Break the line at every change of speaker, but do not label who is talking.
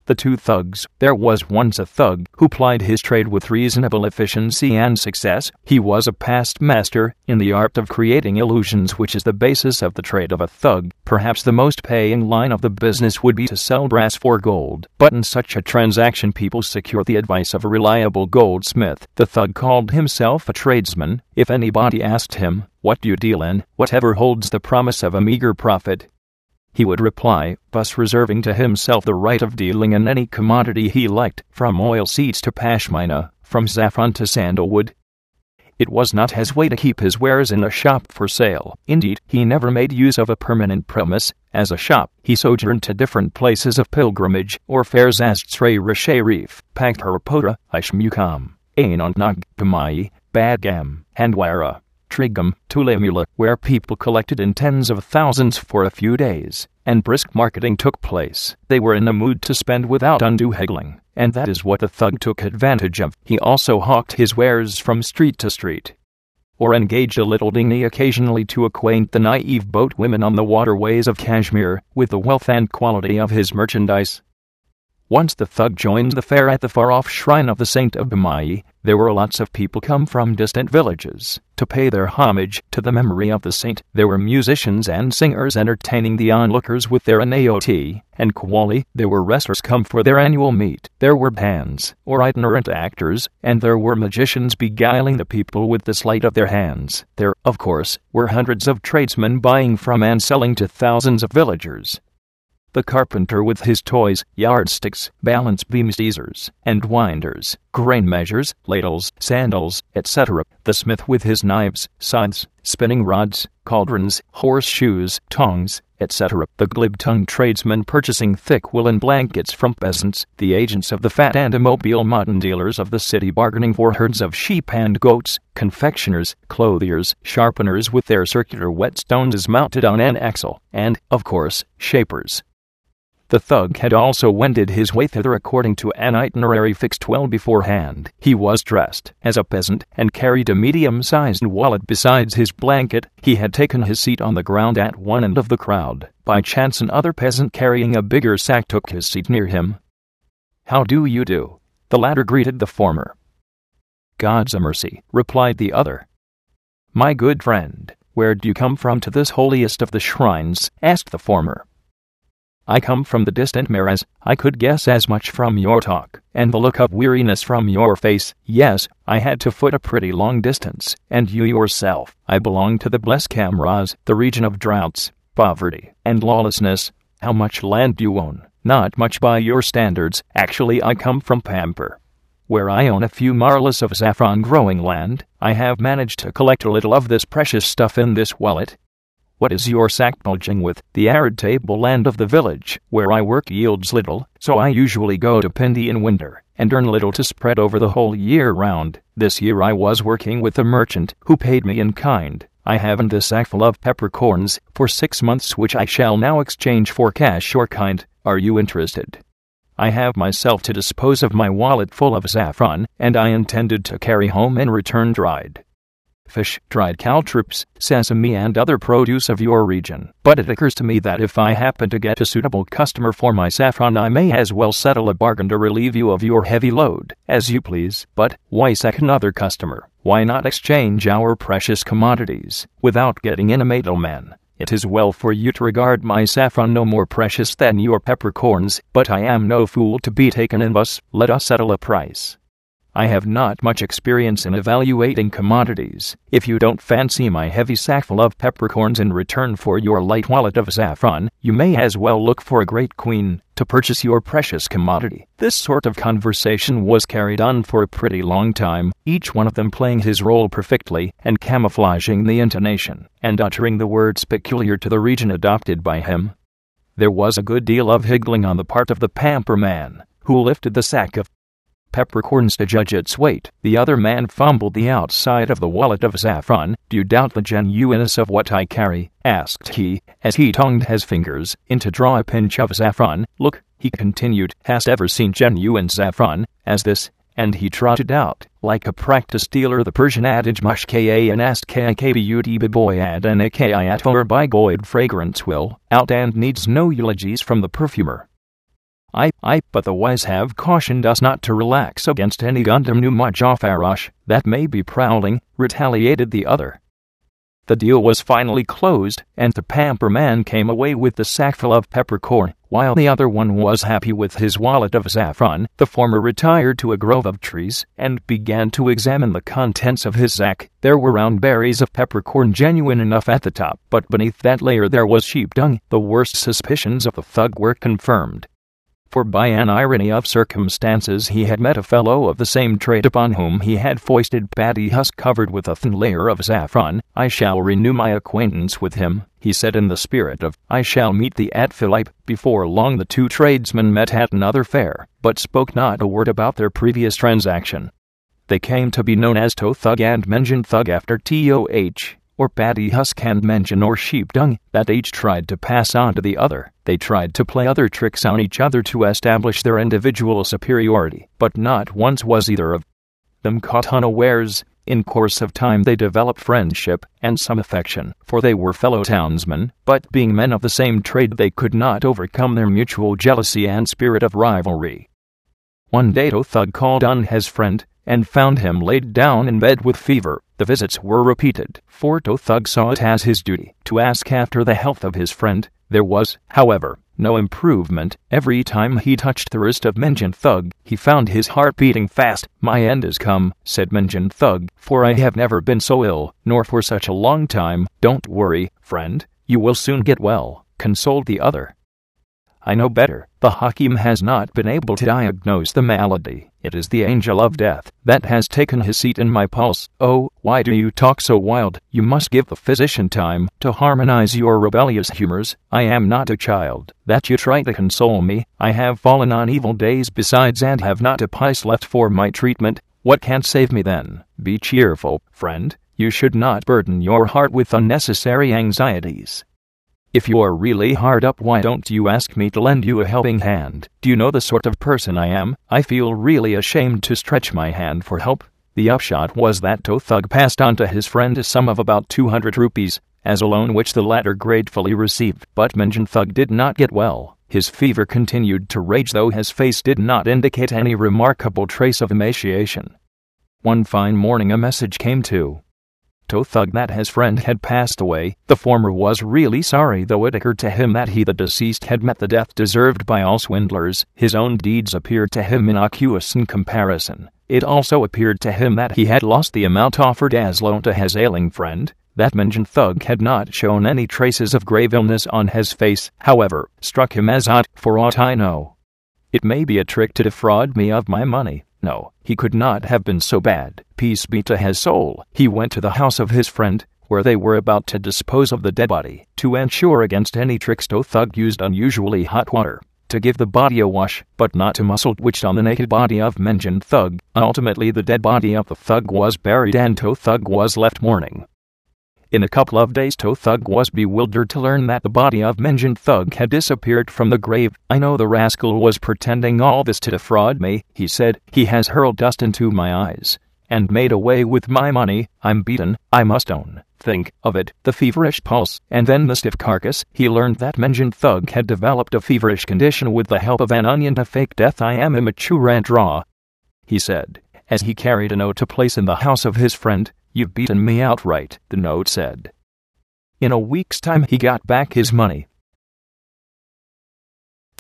The two thugs. There was once a thug who plied his trade with reasonable efficiency and success. He was a past master in the art of creating illusions, which is the basis of the trade of a thug. Perhaps the most paying line of the business would be to sell brass for gold, but in such a transaction people secure the advice of a reliable goldsmith. The thug called himself a tradesman. If anybody asked him, "What do you deal in?" "Whatever holds the promise of a meager profit," he would reply, thus reserving to himself the right of dealing in any commodity he liked, from oilseeds to pashmina, from saffron to sandalwood. It was not his way to keep his wares in a shop for sale. Indeed, he never made use of a permanent premise as a shop. He sojourned to different places of pilgrimage or fairs as Tsrayra Sharif, Paghparapota, Ishmukam, Ainonag, Pamai, Badgam, Handwara, Trigam, Tulamula, where people collected in tens of thousands for a few days, and brisk marketing took place. They were in a mood to spend without undue haggling, and that is what the thug took advantage of. He also hawked his wares from street to street, or engaged a little dinghy occasionally to acquaint the naive boat women on the waterways of Kashmir with the wealth and quality of his merchandise. Once the thug joined the fair at the far-off shrine of the Saint of Bamai. There were lots of people come from distant villages to pay their homage to the memory of the saint. There were musicians and singers entertaining the onlookers with their anayoti and qawwali. There were wrestlers come for their annual meet. There were bands or itinerant actors, and there were magicians beguiling the people with the sleight of their hands. There, of course, were hundreds of tradesmen buying from and selling to thousands of villagers. The carpenter with his toys, yardsticks, balance beams, scissors, and winders, grain measures, ladles, sandals, etc. The smith with his knives, scythes, spinning rods, cauldrons, horseshoes, tongs, etc. The glib-tongued tradesmen purchasing thick woolen blankets from peasants. The agents of the fat and immobile mutton dealers of the city bargaining for herds of sheep and goats. Confectioners, clothiers, sharpeners with their circular whetstones mounted on an axle. And, of course, shapers. The thug had also wended his way thither according to an itinerary fixed well beforehand. He was dressed as a peasant and carried a medium-sized wallet besides his blanket. He had taken his seat on the ground at one end of the crowd. By chance another peasant carrying a bigger sack took his seat near him. "How do you do?" the latter greeted the former. "God's a mercy," replied the other. "My good friend, where do you come from to this holiest of the shrines?" asked the former. "I come from the distant Maraz. I could guess as much from your talk, and the look of weariness from your face. Yes, I had to foot a pretty long distance. And you yourself?" "I belong to the blessed Kamraz, the region of droughts, poverty, and lawlessness." "How much land do you own?" "Not much by your standards. Actually, I come from Pampur, where I own a few marlas of saffron-growing land. I have managed to collect a little of this precious stuff in this wallet." "What is your sack bulging with?" "The arid tableland of the village where I work yields little, so I usually go to Pindi in winter and earn little to spread over the whole year round. This year I was working with a merchant who paid me in kind. I haven't a sackful of peppercorns for 6 months which I shall now exchange for cash or kind. Are you interested?" "I have myself to dispose of my wallet full of saffron, and I intended to carry home in return dried fish, dried caltrops, sesame and other produce of your region. But it occurs to me that if I happen to get a suitable customer for my saffron I may as well settle a bargain to relieve you of your heavy load." "As you please. But why seek another customer? Why not exchange our precious commodities without getting in a middleman? It is well for you to regard my saffron no more precious than your peppercorns, but I am no fool to be taken in thus. Let us settle a price. I have not much experience in evaluating commodities. If you don't fancy my heavy sackful of peppercorns in return for your light wallet of saffron, you may as well look for a great queen to purchase your precious commodity." This sort of conversation was carried on for a pretty long time, each one of them playing his role perfectly and camouflaging the intonation and uttering the words peculiar to the region adopted by him. There was a good deal of higgling on the part of the Pampur man, who lifted the sack of peppercorns to judge its weight. The other man fumbled the outside of the wallet of saffron. "Do you doubt the genuineness of what I carry?" asked he, as he tongued his fingers in to draw a pinch of saffron. "Look," he continued, "hast ever seen genuine saffron, as this?" And he trotted out, like a practiced dealer, the Persian adage mushka and asked kbut beboyad and akayat or by goid fragrance will out and needs no eulogies from the perfumer. But the wise have cautioned us not to relax against any Gundam Nu Majafarash that may be prowling, retaliated the other. The deal was finally closed, and the Pamper Man came away with the sack full of peppercorn, while the other one was happy with his wallet of saffron. The former retired to a grove of trees and began to examine the contents of his sack. There were round berries of peppercorn, genuine enough at the top, but beneath that layer there was sheep dung. The worst suspicions of the thug were confirmed. For by an irony of circumstances he had met a fellow of the same trade upon whom he had foisted paddy husk covered with a thin layer of saffron. I shall renew my acquaintance with him, he said in the spirit of, I shall meet thee at Philippe. Before long the two tradesmen met at another fair, but spoke not a word about their previous transaction. They came to be known as Toe Thug and Menjin Thug after TOH, or paddy husk and menjin or sheep dung, that each tried to pass on to the other. They tried to play other tricks on each other to establish their individual superiority, but not once was either of them caught unawares. In course of time they developed friendship and some affection, for they were fellow townsmen, but being men of the same trade they could not overcome their mutual jealousy and spirit of rivalry. One day Toe Thug called on his friend, and found him laid down in bed with fever. The visits were repeated, for Toe Thug saw it as his duty to ask after the health of his friend. There was, however, no improvement. Every time he touched the wrist of Menjin Thug, he found his heart beating fast. My end is come, said Menjin Thug, for I have never been so ill, nor for such a long time. Don't worry, friend, you will soon get well, consoled the other. I know better. The Hakim has not been able to diagnose the malady. It is the angel of death that has taken his seat in my pulse. Oh, why do you talk so wild? You must give the physician time to harmonize your rebellious humors. I am not a child, that you try to console me. I have fallen on evil days besides and have not a pice left for my treatment. What can save me then? Be cheerful, friend. You should not burden your heart with unnecessary anxieties. If you're really hard up, why don't you ask me to lend you a helping hand? Do you know the sort of person I am? I feel really ashamed to stretch my hand for help. The upshot was that Toe Thug passed on to his friend a sum of about 200 rupees, as a loan which the latter gratefully received. But Menjin Thug did not get well. His fever continued to rage, though his face did not indicate any remarkable trace of emaciation. One fine morning a message came to Toe Thug that his friend had passed away. The former was really sorry, though it occurred to him that he, the deceased, had met the death deserved by all swindlers. His own deeds appeared to him innocuous in comparison. It also appeared to him that he had lost the amount offered as loan to his ailing friend. That Menjin Thug had not shown any traces of grave illness on his face, however, struck him as odd. For aught I know, it may be a trick to defraud me of my money. No, he could not have been so bad. Peace be to his soul. He went to the house of his friend, where they were about to dispose of the dead body. To ensure against any tricks, Toe Thug used unusually hot water to give the body a wash, but not to mussel twitched on the naked body of Menjin Thug. Ultimately the dead body of the thug was buried and Toe Thug was left mourning. In a couple of days Toe Thug was bewildered to learn that the body of Menjin Thug had disappeared from the grave. I know the rascal was pretending all this to defraud me, he said. He has hurled dust into my eyes and made away with my money. I'm beaten, I must own. Think of it, the feverish pulse, and then the stiff carcass. He learned that Menjin Thug had developed a feverish condition with the help of an onion to fake death. I am immature and raw, he said, as he carried a note to place in the house of his friend. You've beaten me outright, the note said. In a week's time he got back his money,